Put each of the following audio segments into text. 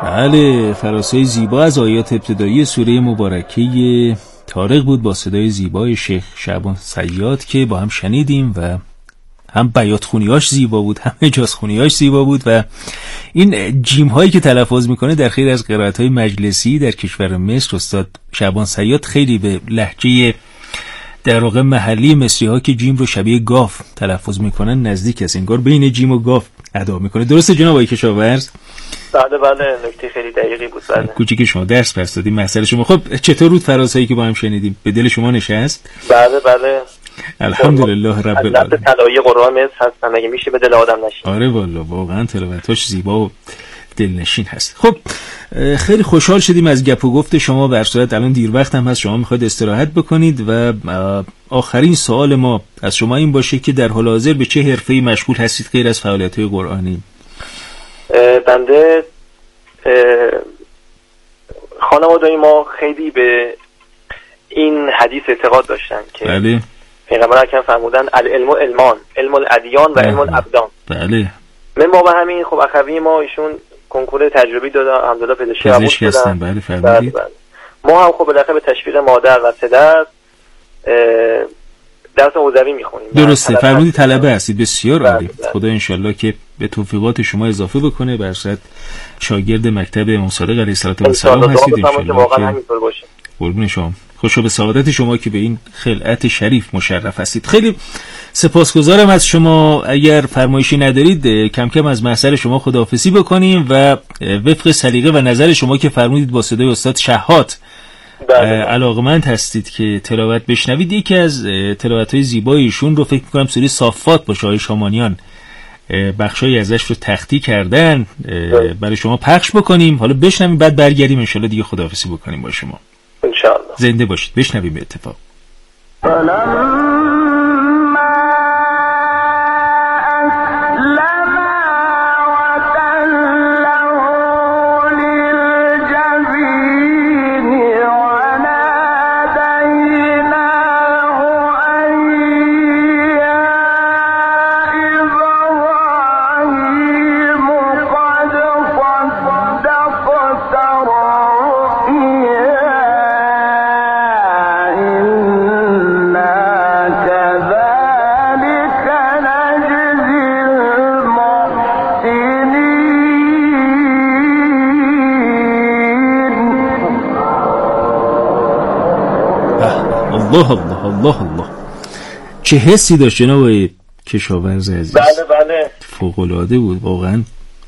بله، فراسای زیبا از آیات ابتدایی سوره مبارکه طارق بود با صدای زیبای شیخ شعبان صیاد که با هم شنیدیم و هم بیات خونیاش زیبا بود، هم اجاز خونیاش زیبا بود و این جیم هایی که تلفظ میکنه در خیلی از قرائت های مجلسی در کشور مصر استاد شعبان صیاد خیلی به لهجه در واقع محلی مصری ها که جیم رو شبیه گاف تلفظ میکنن نزدیک است، انگار بین جیم و گاف ادا میکنه. درسته جناب آقای کشاورز؟ بله نکته خیلی دقیقی بود. بله کوچیک شما درس پس دادیم مسئله شما. خب چطور بود فراسایی که با هم شنیدیم؟ به دل شما نشست؟ بله الحمدلله رب العالمین. تلایی قرآن مصر هستن، مگه میشه به دل آدم نشین؟ آره والا واقعا تلاوتاش زیبا و دلنشین هست. خب خیلی خوشحال شدیم از گپ و گفت شما. به هر صورت الان دیر وقت هم هست، شما میخواید استراحت بکنید و آخرین سوال ما از شما این باشه که در حال حاضر به چه حرفه‌ای مشغول هستید غیر از فعالیت‌های قرآنی؟ بنده خانواده‌ی ما خیلی به این حدیث اعتقاد داشتن که بله پیغمبر اکرم فرمودن العلم علمان، علم الادیان و علم الابدان. بله من با همین خب اخوی ما ایشون کنکور تجربی دادن، الحمدلله پزشکی هستن. بله فرمودید. ما هم خب بالاخره به تشویق مادر و پدر درس حوزوی میخونیم. درسته فرمودید، طلبه هستید، بسیار عالی. خدا انشالله که به توفیقات شما اضافه بکنه. به هر صورت شاگرد مکتب امام صادق علیه السلام هستید انشالله. واقعا همینطور باشه. قربون شما. خوشا به سعادت شما که به این خلعت شریف مشرف هستید. خیلی سپاسگزارم از شما. اگر فرمایشی ندارید کم کم از محضر شما خداحافظی بکنیم و وفق سلیقه و نظر شما که فرمودید با صدای استاد شهات علاقمند هستید که تلاوت بشنوید، یکی از تلاوت‌های زیبای ایشون رو فکر می‌کنم سوره صافات باشه، آقای شامانیان بخشایی ازش رو تختی کردن، برای شما پخش بکنیم، حالا بشنویم بعد برگردیم ان شاءالله دیگه خداحافظی بکنیم با شما ان شاءالله. زنده باشید. بشنویم به اتفاق. الله چه حسی داشت جناب کشاورز عزیز. بله فوق‌العاده بود واقعا.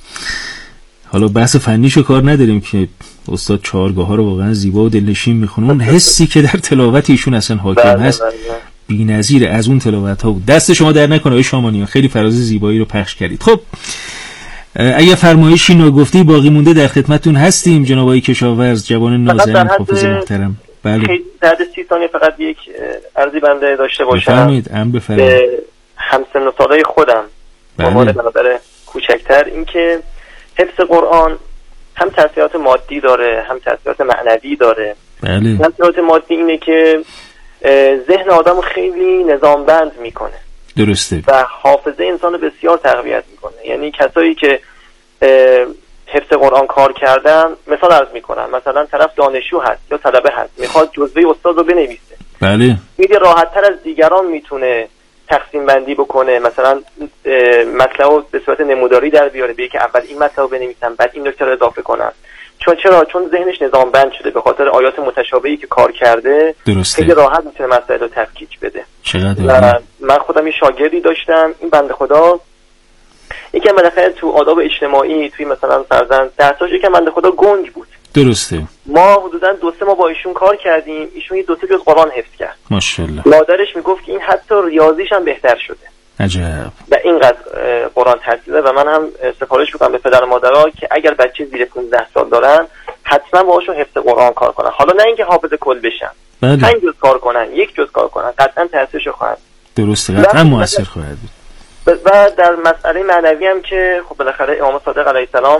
حالا بحث فنیشو کار نداریم که استاد چهارگاه ها رو واقعا زیبا و دلنشین میخونه. اون حسی که در تلاوت ایشون اصلا حاکم هست بی‌نظیر از اون تلاوت ها بود. دست شما در نکنه آقای شامانیان، خیلی فراز زیبایی رو پخش کردید. خب اگه فرمایشی ناگفته باقی مونده در خدمتتون هستیم جناب آقای کشاورز جوان نازنین حافظ محترم. بله خیلی بعد 30 ثانیه فقط یک عرضی بنده داشته باشم. بفرمایید. به همسن و سالای خودم با عنوان برادر کوچکتر، این که حفظ قرآن هم تاثیرات مادی داره هم تاثیرات معنوی داره. بله تاثیرات مادی اینه که ذهن آدم خیلی نظامبند میکنه. درسته. و حافظه انسان بسیار تقویت میکنه. یعنی کسایی که حفظ قرآن کار کردن، مثال عرض میکنم، مثلا طرف دانشجو هست یا طلبه هست، میخواد جزوه استاد رو بنویسه، بله خیلی راحت تر از دیگران میتونه تقسیم بندی بکنه، مثلا مطلب رو به صورت نموداری در بیاره، بگه که اول این مطلب رو بنویسم بعد این نکته رو اضافه کنم. چون ذهنش نظام بند شده به خاطر آیات متشابهی که کار کرده. درسته. خیلی راحت میتونه مسائل رو تفکیک بده. چقدر من خودم یه شاگردی داشتم، این بنده خدا یکم بالاخره تو آداب اجتماعی توی مثلا فرضاً درساش یکم بنده خدا گنگ بود. درسته. ما حدوداً 2-3 ماه با ایشون کار کردیم، ایشون 2-3 جز قرآن حفظ کرد. ماشاءالله. مادرش میگفت که این حتی ریاضیش هم بهتر شده. عجب. و اینقدر قرآن تحصیله. و من هم سفارش میکنم به پدر و مادرها که اگر بچه زیر 15 سال دارن حتما باهاشون حفظ قرآن کار کنن. حالا نه اینکه حافظ کل بشن، 5 جز کار کنن، 1 جز کار کنن، قطعا تاثیرش خواهد. درسته، قطعا موثر خواهد بود. و در مسئله معنوی هم که خب بالاخره امام صادق علیه السلام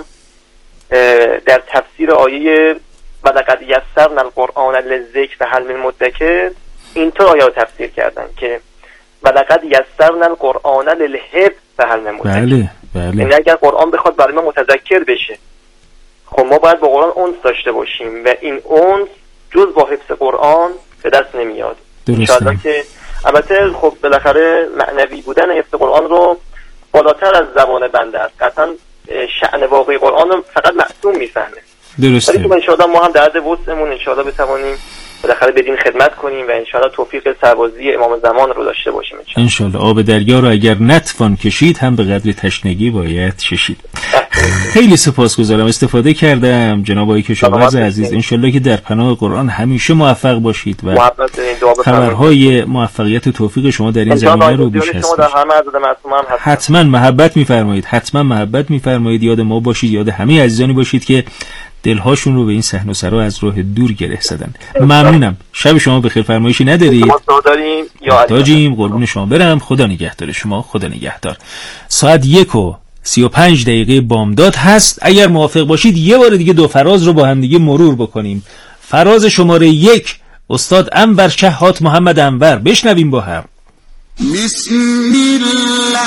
در تفسیر آیه ولقد یسرنا القرآن للذکر فهل من مدکر اینطور آیه رو تفسیر کردن که ولقد یسرنا القرآن للحفظ فهل من مدکر. بله. یعنی اگر قرآن بخواد برای ما متذکر بشه، خب ما باید با قرآن انس داشته باشیم و این انس جز با حفظ قرآن به دست نمیاد. انشاءالله که البته خب بالاخره معنوی بودن حفظ قرآن رو بالاتر از زبان بنده است. قطعا شأن واقعی قرآن رو فقط معصوم میفهمه. درسته. ولی خب انشاءالله ما هم در حد وسعمون انشاءالله بتوانیم بالاخره بدین خدمت کنیم و انشاءالله توفیق سربازی امام زمان رو داشته باشیم انشاءالله. آب دریا رو اگر نتوان کشید هم به قدر تشنگی باید چشید. خیلی سپاسگزارم، استفاده کردم جناب آقای کشاورز عزیز. انشاءالله که در پناه قرآن همیشه موفق باشید و خبرهای موفقیت و توفیق شما در این زمینه رو بیش هست. حتما محبت می‌فرمایید، حتما محبت می‌فرمایید. یاد ما باشید، یاد همه عزیزانی باشید که دلهاشون رو به این صحن و سرا از راه دور گره زدن. ممنونم. شب شما بخیر. فرمایشی ندارید؟ داریم. قربون شما برم. خدا نگهدار شما. خدا نگهدار. ساعت 1:35 بامداد هست. اگر موافق باشید یه بار دیگه دو فراز رو با هم دیگه مرور بکنیم. فراز شماره 1 استاد انور شهات محمد انور. بشنویم با هم. بسم الله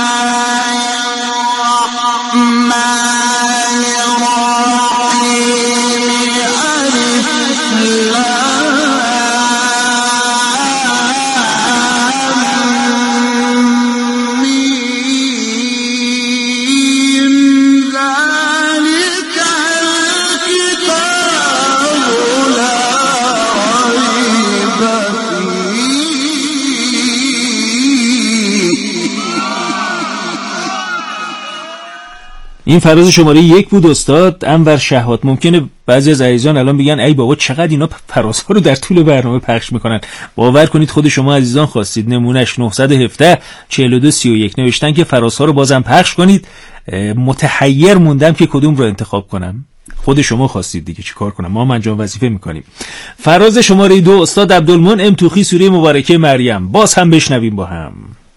این فراز شماره 1 بود استاد انور شهات. ممکنه بعضی از عزیزان الان بگن ای بابا چقدر اینا فرازها رو در طول برنامه پخش میکنن. باور کنید خود شما عزیزان خواستید. نمونهش 917 42 31 نوشتن که فرازها رو بازم پخش کنید. متحیر موندم که کدوم رو انتخاب کنم. خود شما خواستید دیگه، چیکار کنم، ما انجام وظیفه میکنیم. فراز شماره 2 استاد عبدالمنعم توخی سوره مبارکه مریم. باز هم بشنویم با هم.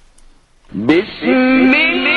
بسم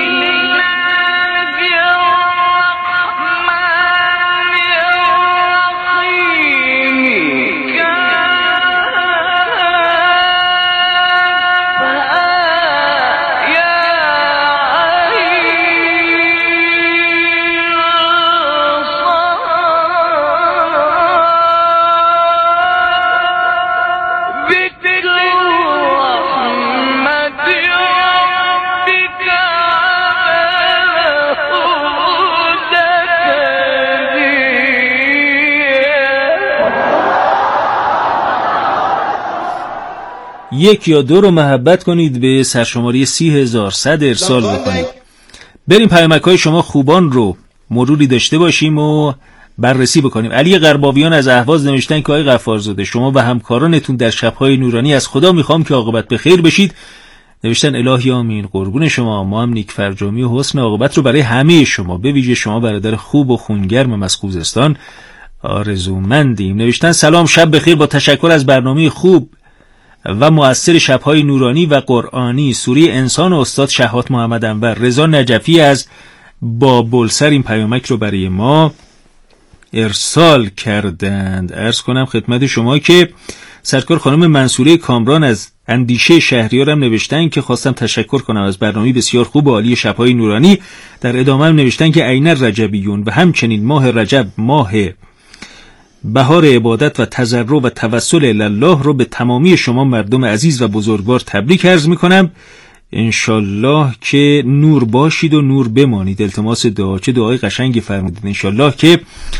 یک یا دو رو محبت کنید به سرشماری 30,100 ارسال بکنید. بریم پیامک‌های شما خوبان رو مروری داشته باشیم و بررسی بکنیم. علی قرباویان از اهواز نوشتن که آقای غفارزاده شما و همکارانتون در شب‌های نورانی از خدا میخوام که عاقبت به خیر بشید. نوشتن الهی آمین. قربون شما. ما هم نیک فرجامی و حسن عاقبت رو برای همه شما به ویژه شما برادر خوب و خونگرم از خوزستان آرزومندیم. نوشتن سلام، شب بخیر، با تشکر از برنامه خوب و مؤثر شب‌های نورانی و قرآنی سوره انسان و استاد شهات محمد انور. رضا نجفی از بابلسر این پیامک رو برای ما ارسال کردند. عرض کنم خدمت شما که سرکار خانم منصوره کامران از اندیشه شهریار هم نوشتن که خواستم تشکر کنم از برنامه بسیار خوب و عالی شب‌های نورانی. در ادامه هم نوشتن که عین رجبیون و همچنین ماه رجب ماه بهار عبادت و تضرع و توسل الله رو به تمامی شما مردم عزیز و بزرگوار تبریک عرض میکنم. انشالله که نور باشید و نور بمانید. التماس دعا، چه دعای قشنگی فرمودید. انشالله که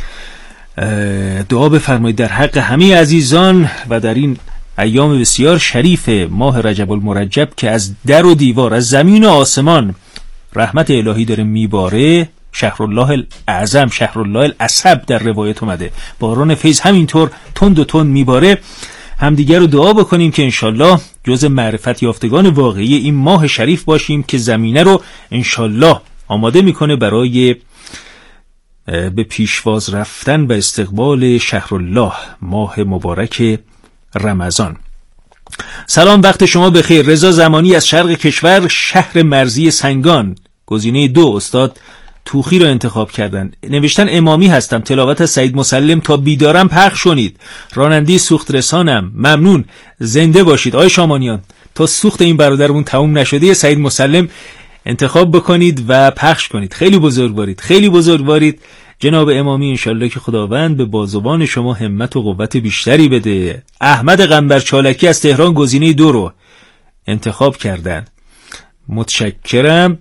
دعا بفرمایید در حق همه عزیزان و در این ایام بسیار شریف ماه رجب المرجب که از در و دیوار، از زمین و آسمان رحمت الهی داره میباره. شهرالله الاعظم، شهرالله العصب در روایت اومده. باران فیض همینطور تند و تند میباره. همدیگر رو دعا بکنیم که انشالله جز معرفت یافتگان واقعی این ماه شریف باشیم که زمینه رو انشالله آماده میکنه برای به پیشواز رفتن و استقبال شهرالله، ماه مبارک رمضان. سلام، وقت شما بخیر. رضا زمانی از شرق کشور، شهر مرزی سنگان. گزینه 2 استاد توخی رو انتخاب کردن. نوشتن امامی هستم، تلاوت از سعید مسلم تا بیدارم پخش شنید. راننده سوخت رسانم. ممنون، زنده باشید. آقای شامانیان تا سوخت این برادرمون تموم نشده سعید مسلم انتخاب بکنید و پخش کنید. خیلی بزرگوارید، خیلی بزرگوارید. جناب امامی انشالله که خداوند به بازوان شما همت و قوت بیشتری بده. احمد قنبر چالکی از تهران گزینه 2 رو انتخاب کردن، متشکرم.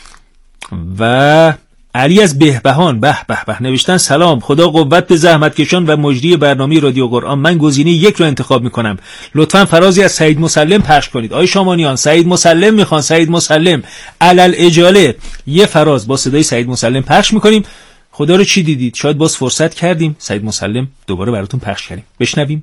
و علی از بهبهان به نوشتن سلام، خدا قوت به زحمتکشان و مجری برنامه رادیو قرآن. من گزینه 1 رو انتخاب میکنم. لطفاً فرازی از سعید مسلم پخش کنید. آقای شامانیان سعید مسلم میخوان. سعید مسلم علل اجاله یه فراز با صدای سعید مسلم پخش میکنیم. خدا رو چی دیدید؟ شاید باز فرصت کردیم سعید مسلم دوباره براتون پخش کردیم. بشنویم.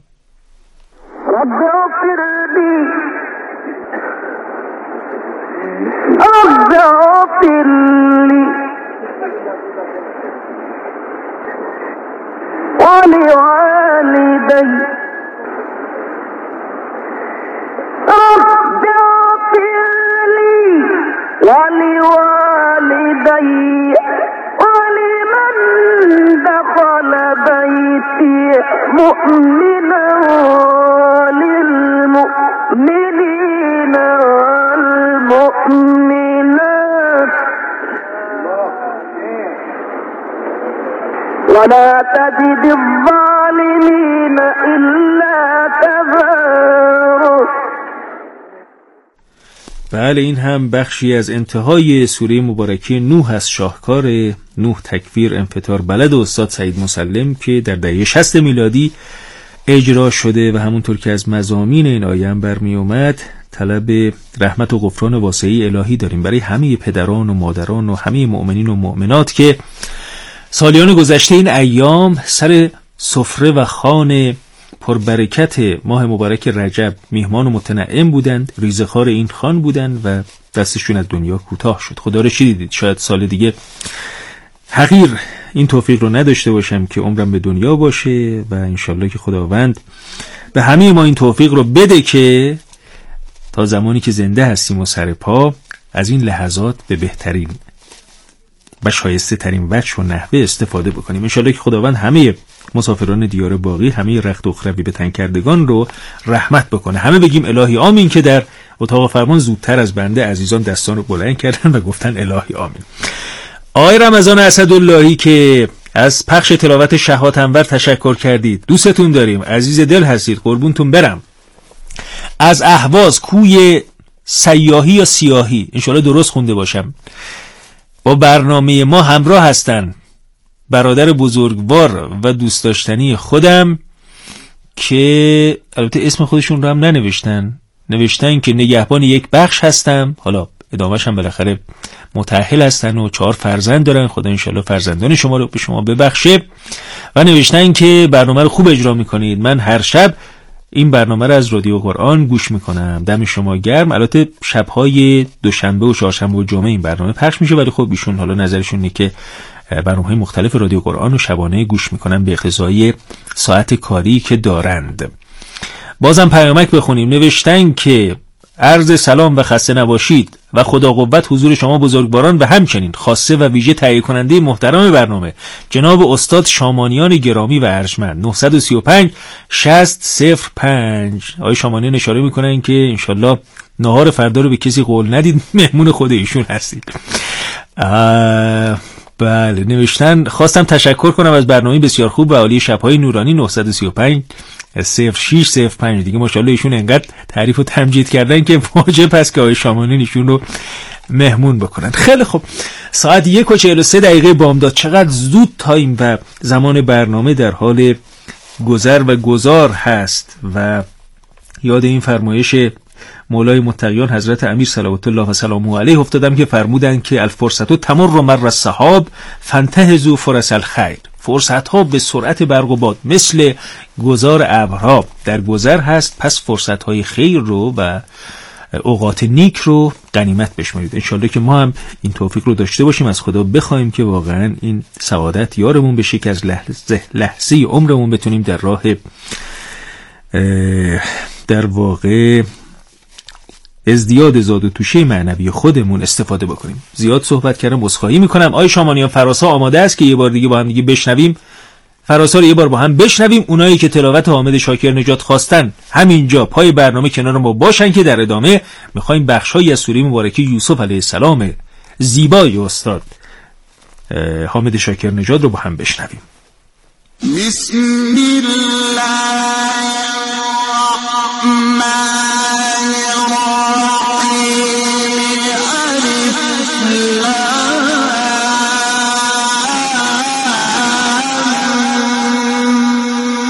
ولوالدي رب اغفر لي ولوالدي ولمن دخل بيتي مؤمنا وللمؤمنين والمؤمنات ولا تجد الظالمين إلا تبارا. بله، این هم بخشی از انتهای سوره مبارکه نوح از شاهکار نوح تکفیر انفطار بلد استاد سعید مسلم که در دهه 60 میلادی اجرا شده و همونطور که از مضامین این آیه هم برمی اومد طلب رحمت و غفران واسعی الهی داریم برای همه پدران و مادران و همه مؤمنین و مؤمنات که سالیان گذشته این ایام سر سفره و خوان پربرکت ماه مبارک رجب میهمان و متنعم بودند، ریزخوار این خوان بودند و دستشون از دنیا کوتاه شد. خدا رو چی دیدید؟ شاید سال دیگه حقیر این توفیق رو نداشته باشم که عمرم به دنیا باشه و انشالله که خداوند به همه ما این توفیق رو بده که تا زمانی که زنده هستیم و سر پا از این لحظات به بهترین و شایسته ترین وجه و نحوه استفاده بکنیم. انشالله که خداوند همه مسافران دیار باقی، همه رخت و اخروی به تن کردگان رو رحمت بکنه. همه بگیم الهی آمین که در اتاق فرمان زودتر از بنده عزیزان دستان رو بلند کردن و گفتن الهی آمین. آقای رمضان اسداللهی که از پخش تلاوت شهوات انور تشکر کردید، دوستتون داریم، عزیز دل هستید، قربونتون برم. از اهواز کوی سیاهی یا سیاهی، انشالله درست خونده باشم، با برنامه ما همراه هستن برادر بزرگوار و دوست داشتنی خودم که البته اسم خودشون رو هم نوشتن که نگهبان یک بخش هستم. حالا ادامهش هم بالاخره متأهل هستن و 4 فرزند دارن. خدا انشالله فرزندان شما رو به شما ببخشه. و نوشتن که برنامه رو خوب اجرا میکنید. من هر شب این برنامه رو از رادیو قرآن گوش میکنم. دم شما گرم. البته شبهای دوشنبه و چهارشنبه و جمعه این برنامه پخش میشه، ولی خب ایشون حالا نظرشون اینه که برنامه‌های مختلف رادیو قرآن رو شبانه گوش میکنن به اقتضای ساعت کاری که دارند. بازم پیامک بخونیم. نوشتن که عرض سلام و خسته نباشید و خدا قوت حضور شما بزرگواران و همچنین خاصه و ویژه تهیه کننده محترم برنامه جناب استاد شامانیان گرامی و ارجمند. 935 6005. آقای شامانیان اشاره میکنن که انشالله نهار فردا رو به کسی قول ندید، مهمون خود ایشون هستید. بله، نوشتن خواستم تشکر کنم از برنامه بسیار خوب و عالی شب‌های نورانی. 935 0605. دیگه ماشاءالله ایشون انقدر تعریف و تمجید کردن که واجب هست که آقای شامانیان ایشون رو مهمون بکنن. خیلی خوب، ساعت 1:43 بامداد. چقدر زود تایم و زمان برنامه در حال گذر و گذار هست و یاد این فرمایش مولای متقیان حضرت امیر صلوات الله و سلامه علیه افتادم که فرمودند که الفرصت تمر مر السحاب فانتهزوا فرص الخیر. فرصت ها به سرعت برق و باد مثل گذار ابرها در گذر هست، پس فرصت های خیر رو و اوقات نیک رو غنیمت بشمارید. انشالله که ما هم این توفیق رو داشته باشیم، از خدا بخوایم که واقعا این سعادت یارمون بشه که از لحظه عمرمون بتونیم در راه در واقع ازدیاد زاد و توشه معنوی خودمون استفاده بکنیم. زیاد صحبت کردم، عذرخواهی میکنم. آقای شامانیان فراسا آماده است که یه بار دیگه با هم دیگه بشنویم؟ فراسا رو یه بار با هم بشنویم. اونایی که تلاوت حامد شاکر نجات خواستن همینجا پای برنامه کنار ما باشن که در ادامه میخوایم بخشایی از سوره مبارکه یوسف علیه السلام زیبای استاد حامد شاکر نژاد رو با هم بشنویم. بسم الله الرحمن الرحیم الف لام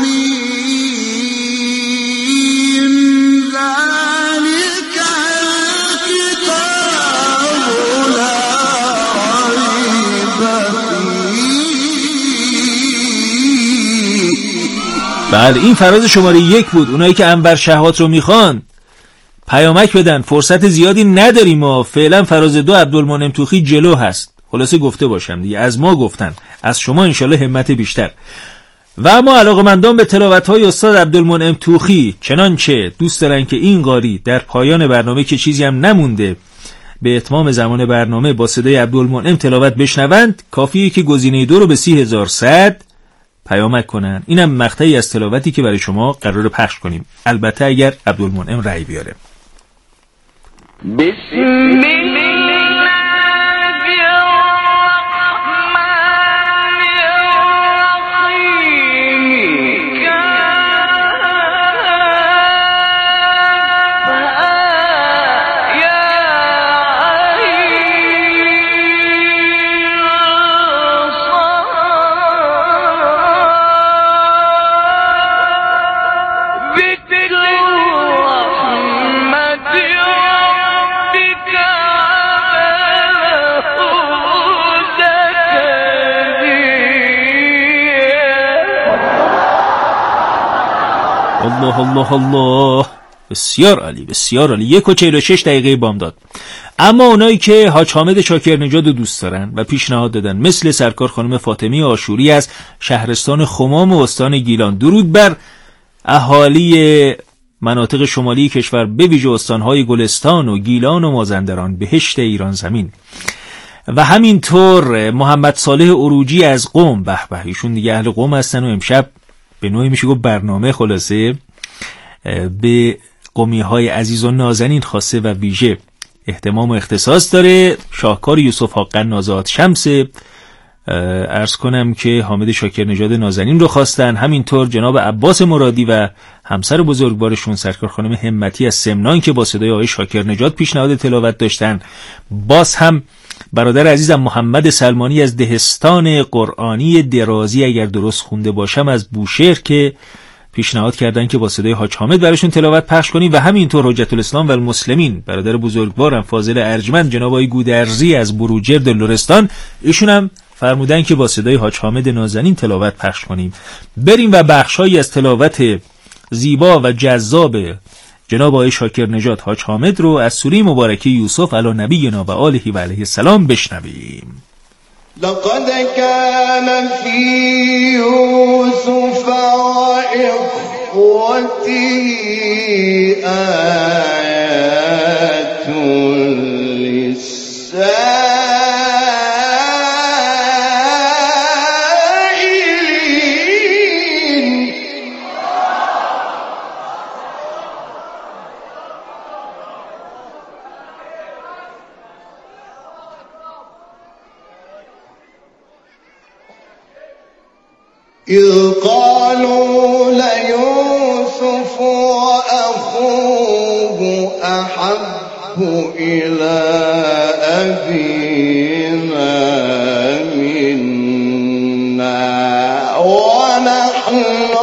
میم ذلک الکتاب لا ریب بله این فراز شماره 1 بود. اونایی که انور شهوات رو میخوان پیامک بدن، فرصت زیادی نداریم و فعلا فراز 2 عبدالمنعم توخی جلو هست. خلاصه گفته باشم دیگه، از ما گفتن، از شما انشالله همت بیشتر. و اما علاقه‌مندان به تلاوت‌های استاد عبدالمنعم توخی چنانچه دوست دارن که این قاری در پایان برنامه که چیزی هم نمونده به اتمام زمان برنامه با صدای عبدالمنعم تلاوت بشنوند، کافیه که گزینه 2 رو به 30100 پیامک کنن. اینم مقطعی از تلاوتی که برای شما قرار پخش کنیم، البته اگر عبدالمنعم رأی بیاره. بسم الله الله الله، بسیار عالی بسیار عالی. 1:46 دقیقه بامداد. اما اونایی که حاج حامد شاکر نژاد رو دوست دارن و پیشنهاد دادن، مثل سرکار خانم فاطمی آشوری از شهرستان خمام و استان گیلان، درود بر اهالی مناطق شمالی کشور به ویژه استانهای گلستان و گیلان و مازندران، بهشت ایران زمین. و همینطور محمد صالح عروجی از قم، به به ایشون دیگه اهل قم هستن و امشب به نوعی میشه گفت برنامه خلاصه به قمی های عزیز و نازنین خاصه و ویژه اهتمام و اختصاص داره. شاهکار یوسف حقن آزاد شمس، عرض کنم که حامد شاکر نژاد نازنین رو خواستن. همینطور جناب عباس مرادی و همسر بزرگوارشون سرکار خانم همتی از سمنان که با صدای آقای شاکر نژاد پیشنهاد تلاوت داشتن. باز هم برادر عزیزم محمد سلمانی از دهستان قرآنی درازی اگر درست خونده باشم از بوشهر که پیشنهاد کردن که با صدای حاج حامد براشون تلاوت پخش کنیم. و همینطور حجت الاسلام و المسلمین برادر بزرگوارم فاضل ارجمند جناب آقای گودرزی از بروجرد لرستان، ایشون هم فرمودن که با صدای حاج حامد نازنین تلاوت پخش کنیم. بریم و بخشایی از تلاوت زیبا و جذاب جناب آقای شاکر نژاد حاج حامد رو از سوره مبارکه یوسف علی نبینا و آله و علیه السلام بشنویم. لقد كان في يوسف وإخوته آيات للسائلين إذ قالوا ليوسف وأخوه أحب إلى أبينا منا ونحن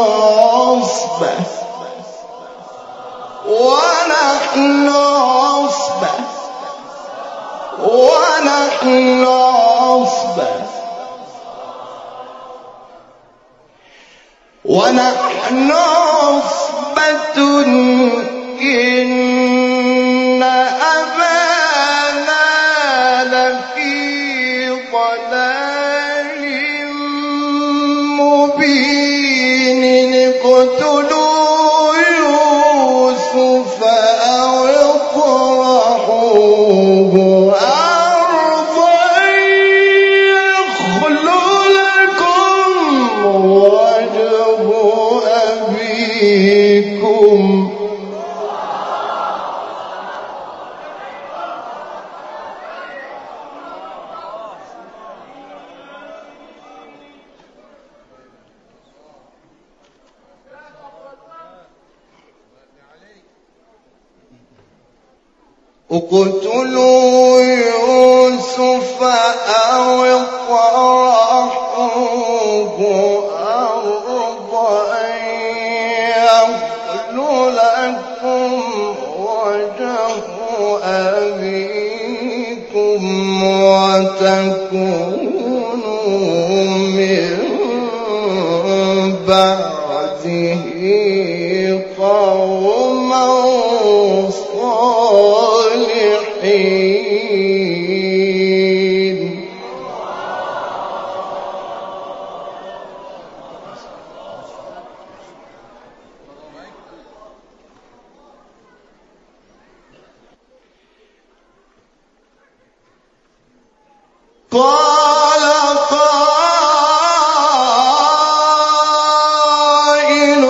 عصبة إن أبانا لفي ضلال مبين اقتلوا يوسف أو اطرحوه أرضا يخل لكم وجه أبيكم اقتلوا يوسف أو اطرحوه أرضا يخل لكم وجه أبيكم وتكونوا من بعده قوما صالحين. قال قائل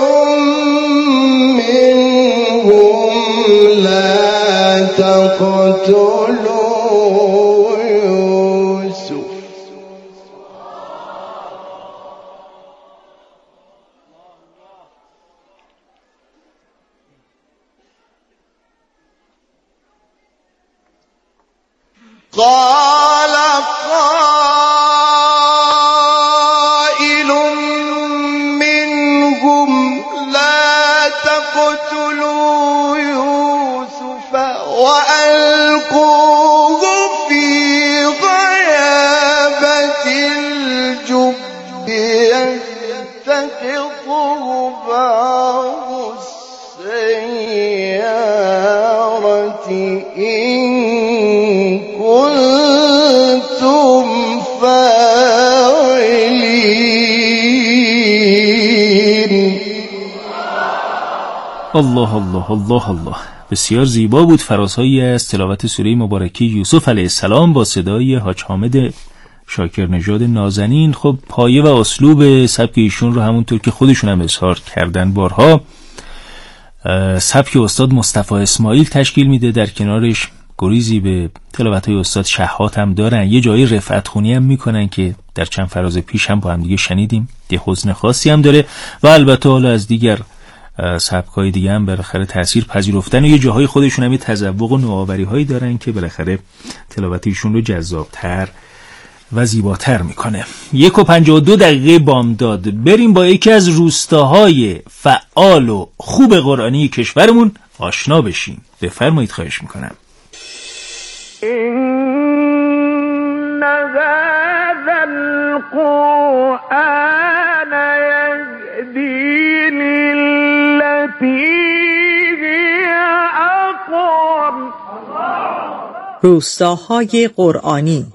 منهم لا تقتلوا يوسف قال قائل منهم لا تقتلوا يوسف وألقوه في غيابة الجب يلتقطه بعض السيارة إن كنتم فاعلين. الله الله الله الله. بسیار زیبا بود فرازهایی از تلاوت سوره مبارکه یوسف علیه السلام با صدای حاج حامد شاکر نژاد نازنین. خب پایه و اسلوب سبک ایشون رو همونطور که خودشون هم اظهار کردن بارها سبک استاد مصطفی اسماعیل تشکیل میده، در کنارش گریزی به تلاوت‌های استاد شحات هم دارن، یه جایی رفعت خونی هم میکنن که در چند فراز پیش هم با هم دیگه شنیدیم، یه حزن خاصی هم داره و البته حالا از دیگر سبک‌های دیگه هم بالاخره تأثیر پذیرفتن و یه جاهای خودشون هم یه تذوق و نوآوری‌هایی دارن که بالاخره تلاوت ایشون رو جذاب‌تر و زیباتر میکنه. 1:52 بامداد. بریم با یکی از روستاهای فعال و خوب قرآنی کشورمون آشنا بشیم. بفرمایید، خواهش میکنم. إن هذا القرآن يهدي للتي هي أقوم. روستاهای قرآنی.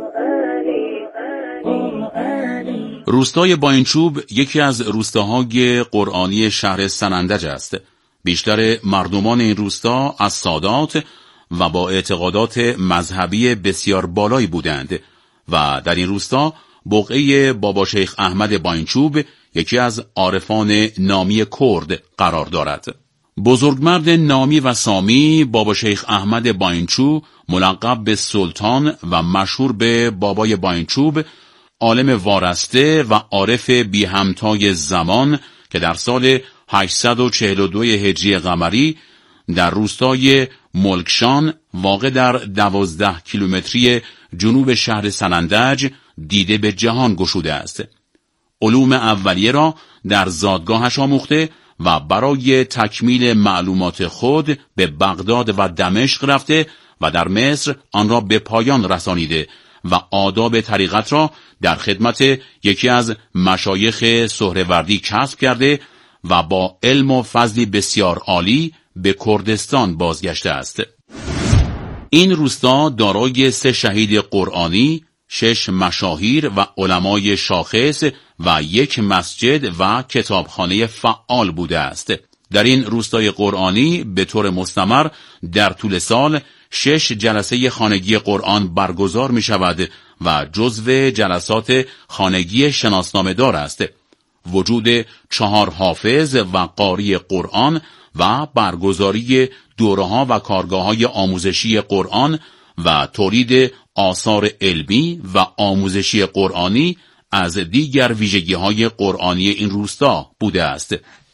روستای باینچوب یکی از روستاهای قرآنی شهر سنندج است. بیشتر مردمان این روستا از سادات و با اعتقادات مذهبی بسیار بالایی بودند و در این روستا بقعه بابا شیخ احمد باینچوب یکی از عارفان نامی کرد قرار دارد. بزرگمرد نامی و سامی بابا شیخ احمد باینچو، ملقب به سلطان و مشهور به بابای باینچوب، عالم وارسته و عارف بی همتای زمان که در سال 842 هجری قمری در روستای ملکشان واقع در 12 کیلومتری جنوب شهر سنندج دیده به جهان گشوده است. علوم اولیه را در زادگاهش آموخته و برای تکمیل معلومات خود به بغداد و دمشق رفته و در مصر آن را به پایان رسانیده و آداب طریقت را در خدمت یکی از مشایخ سهروردی کسب کرده و با علم و فضلی بسیار عالی به کردستان بازگشته است. این روستا دارای 3 شهید قرآنی، 6 مشاهیر و علمای شاخص و 1 مسجد و کتابخانه فعال بوده است. در این روستای قرآنی به طور مستمر در طول سال 6 جلسه خانگی قرآن برگزار می شود و جزو جلسات خانگی شناسنامه دار است. وجود 4 حافظ و قاری قرآن و برگزاری دوره‌ها و کارگاه‌های آموزشی قرآن و تولید آثار علمی و آموزشی قرآنی از دیگر ویژگی‌های قرآنی این روستا بوده است.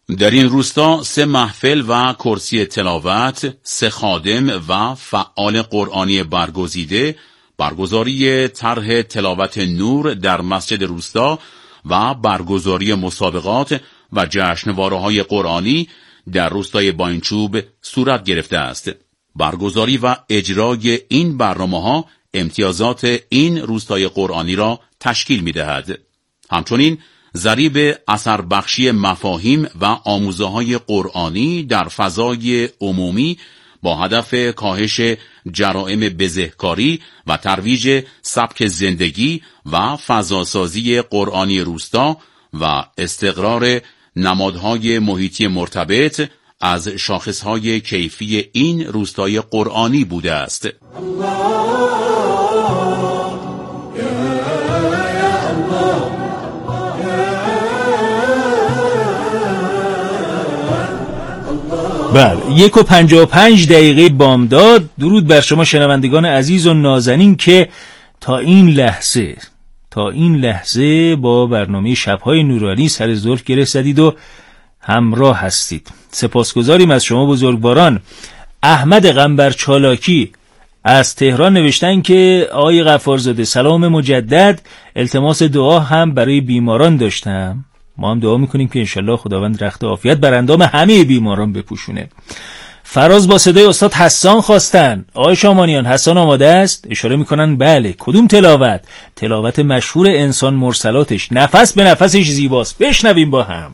در این روستا 3 محفل و کرسی تلاوت، 3 خادم و فعال قرآنی برگزیده، برگزاری طرح تلاوت نور در مسجد روستا و برگزاری مسابقات و جشنواره‌های قرآنی در روستای باینچوب صورت گرفته است. برگزاری و اجرای این برنامه‌ها امتیازات این روستای قرآنی را تشکیل می‌دهد. همچنین ضریب اثر بخشی مفاهیم و آموزه‌های قرآنی در فضای عمومی با هدف کاهش جرائم بزهکاری و ترویج سبک زندگی و فضاسازی قرآنی روستا و استقرار نمادهای محیطی مرتبط از شاخصهای کیفی این روستای قرآنی بوده است. بله، 1:55 بامداد. درود بر شما شنوندگان عزیز و نازنین که تا این لحظه با برنامه شب‌های نورانی سر زلف گره زدید و همراه هستید. سپاسگزاریم از شما بزرگواران. احمد قنبر چالاکی از تهران نوشتن که آقای غفارزاده سلام مجدد، التماس دعا هم برای بیماران داشتم. ما هم دعا میکنیم که انشالله خداوند رخت عافیت بر اندام همه بیماران بپوشونه. فراز با صدای استاد حسان خواستن. آقای شامانیان حسان آماده است؟ اشاره میکنن بله. کدوم تلاوت؟ تلاوت مشهور انسان مرسلاتش، نفس به نفسش زیباست. بشنویم با هم.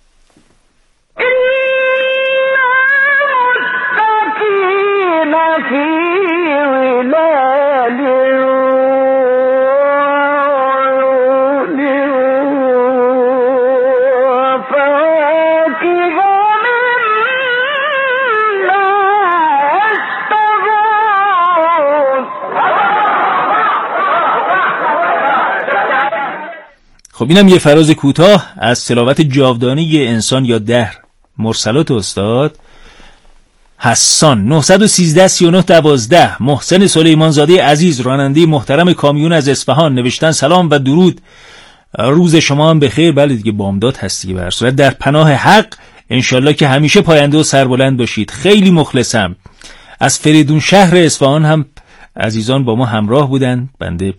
خب اینم یه فراز کوتاه از تلاوت جاودانه انسان یا دهر مرسلات استاد حسان. 913 39 12. محسن سلیمان زاده عزیز راننده محترم کامیون از اصفهان نوشتن سلام و درود، روز شما هم بخیر. بله دیگه بامداد هستی، به هر صورت در پناه حق انشالله که همیشه پاینده و سربلند باشید. خیلی مخلصم. از فریدون شهر اصفهان هم عزیزان با ما همراه بودن. بنده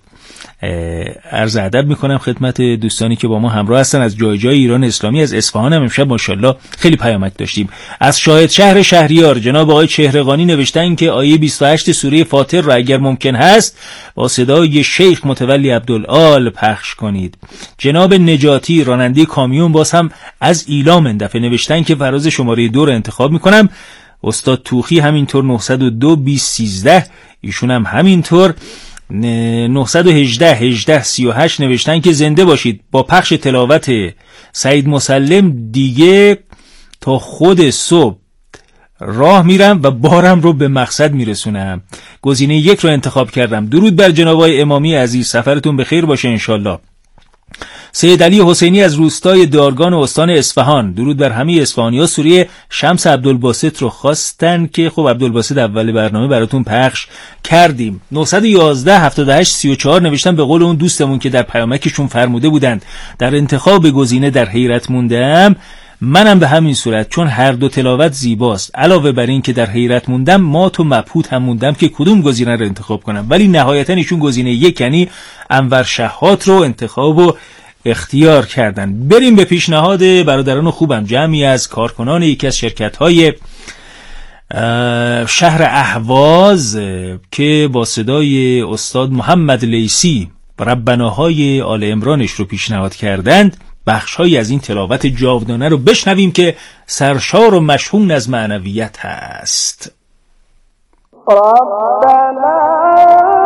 عرض ادب میکنم خدمت دوستانی که با ما همراه هستن از جای ایران اسلامی. از اصفهان هم امشب ماشاءالله خیلی پیامک داشتیم. از شاهد شهر شهریار جناب آقای چهرهقانی نوشتن که آیه 28 سوره فاطر را اگر ممکن هست با صدای شیخ متولی عبدالآل پخش کنید. جناب نجاتی راننده کامیون باز هم از ایلام این دفعه نوشتن که فراز شماره 2 رو انتخاب میکنم. استاد توخی همینطور 902 2013 ایشون هم همینطور. 918 18 38 نوشتن که زنده باشید. با پخش تلاوت سعید مسلم دیگه تا خود صبح راه میرم و بارم رو به مقصد میرسونم. گزینه 1 رو انتخاب کردم. درود بر جناب آقای امامی عزیز، سفرتون بخیر باشه انشالله. سید علی حسینی از روستای دارگان و استان اصفهان، درود بر همه اصفهانی‌ها. سوره شمس عبدالباسط رو خواستن که خب عبدالباسط اول برنامه براتون پخش کردیم. 911 78 34 نوشتن به قول اون دوستمون که در پیامکشون فرموده بودند در انتخاب گزینه در حیرت موندم. منم به همین صورت، چون هر دو تلاوت زیباست. علاوه بر این که در حیرت موندم، مات و مبهوت هم موندم که کدوم گزینه رو انتخاب کنم. ولی نهایتا ایشون گزینه 1 یعنی انور شحات رو انتخاب و اختیار کردن. بریم به پیشنهاد برادران خوبم، جمعی از کارکنان یکی از شرکت‌های شهر اهواز که با صدای استاد محمد لیسی ربناهای آل عمرانش رو پیشنهاد کردند. بخش‌هایی از این تلاوت جاودانه رو بشنویم که سرشار و مشحون از معنویت هست. ربنا